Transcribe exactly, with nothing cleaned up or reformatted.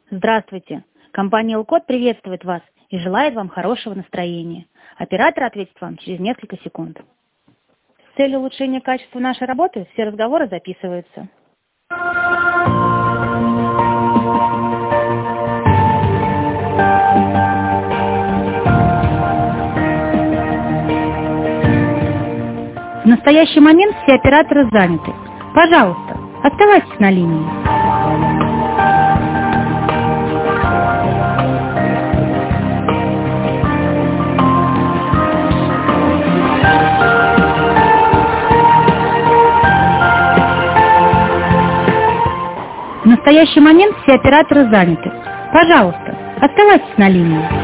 Здравствуйте. Компания Элкод приветствует вас и желает вам хорошего настроения. Оператор ответит вам через несколько секунд. С целью улучшения качества нашей работы все разговоры записываются. В настоящий момент все операторы заняты. Пожалуйста, оставайтесь на линии. В настоящий момент все операторы заняты. Пожалуйста, оставайтесь на линии.